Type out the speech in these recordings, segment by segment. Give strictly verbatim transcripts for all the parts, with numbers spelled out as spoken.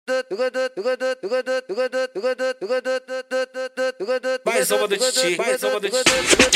Mais uma do Titi, mais uma do Titi.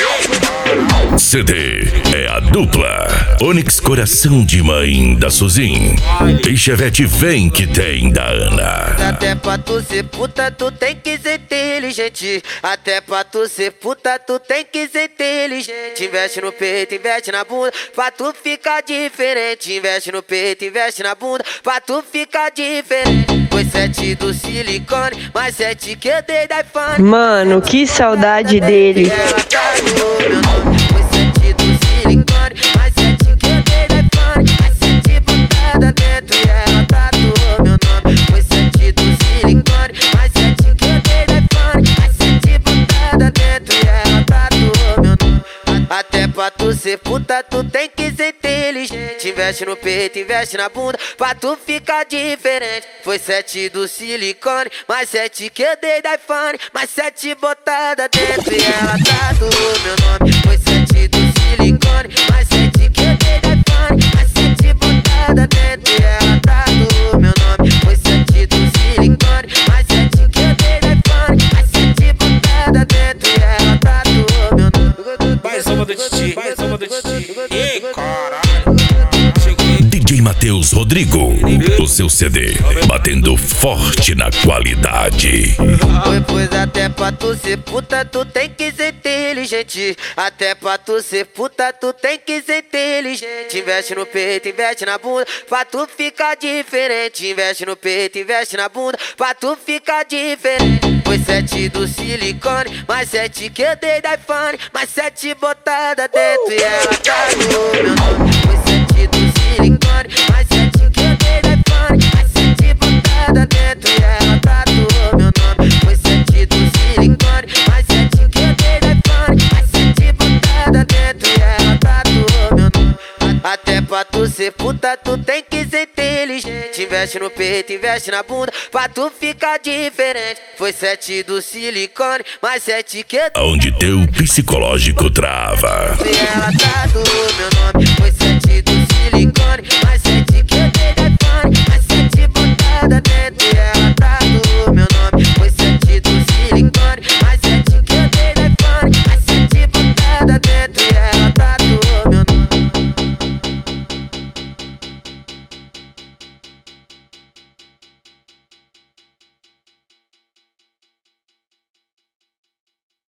C D é a dupla Onix Coração de Mãe da Suzin e Chevette Vem Que Tem da Ana. Até pra tu ser puta, tu tem que ser inteligente. Até pra tu ser puta, tu tem que ser inteligente. Investe no peito, investe na bunda, pra tu ficar diferente. Investe no peito, investe na bunda, pra tu ficar diferente. Foi sete do silicone, mais sete que eu dei da iPhone. Mano, que saudade dele. Ela tatuou meu nome. Foi sete do silicone, mais sete que eu dei da iPhone. Mais sete botada dentro e ela tatuou meu nome. Foi sete do silicone, mais sete que eu dei da iPhone. Mais sete botada dentro e ela tatuou meu nome. Até pra tu ser puta, tu tem que ser inteligente. Investe no peito, investe na bunda, pra tu ficar diferente. Foi sete do silicone, mais sete que eu dei da iPhone. Mais sete botada dentro e ela tatuou meu nome. Foi sete do silicone, mais sete que eu dei da iPhone. Mais sete botada dentro e ela tatuou meu nome. Foi sete do silicone, mais sete que eu dei da iPhone. Mais sete botada dentro e ela tatuou meu nome. Mais uma do Titi, mais uma do Titi. Ih, caralho. D J Matheus Rodrigo, o seu C D batendo forte na qualidade. Pois, pois até pra tu ser puta, tu tem que ser inteligente. Até pra tu ser puta, tu tem que ser inteligente. Investe no peito, investe na bunda, pra tu ficar diferente. Investe no peito, investe na bunda, pra tu ficar diferente. Foi sete do silicone, mais sete que eu dei da iPhone. Mais sete botada dentro e ela tatuou meu nome. Foi sete do silicone, mais sete que eu dei da iPhone. Mais sete botada dentro e ela tatuou meu nome. Foi sete do silicone, mais sete que eu dei da iPhone. Mais sete botada dentro e ela tatuou meu nome. Até pra tu ser puta, tu tem que ser inteligente. Investe no peito, investe na bunda, pra tu ficar diferente. Foi sete do silicone, mais sete que eu dei. Onde teu psicológico trava. E ela tatuou meu nome.